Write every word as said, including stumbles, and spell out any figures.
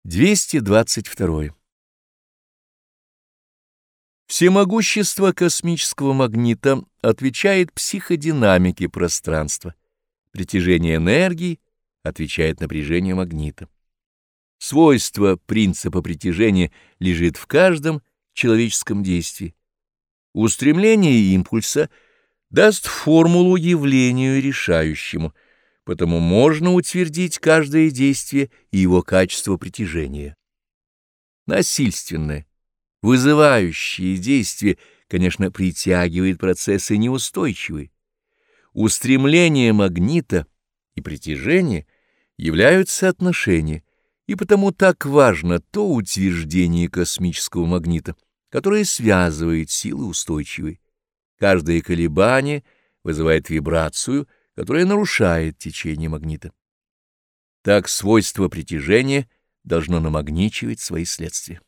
двести двадцать два. Всемогущество космического магнита отвечает психодинамике пространства. Притяжение энергии отвечает напряжению магнита. Свойство принципа притяжения лежит в каждом человеческом действии. Устремление импульса даст формулу явлению решающему, потому можно утвердить каждое действие и его качество притяжения. Насильственное, вызывающее действие, конечно, притягивает процессы неустойчивые. Устремление магнита и притяжение являются отношения, и потому так важно то утверждение космического магнита, которое связывает силы устойчивые. Каждое колебание вызывает вибрацию, которая нарушает течение магнита. Так свойство притяжения должно намагничивать свои следствия.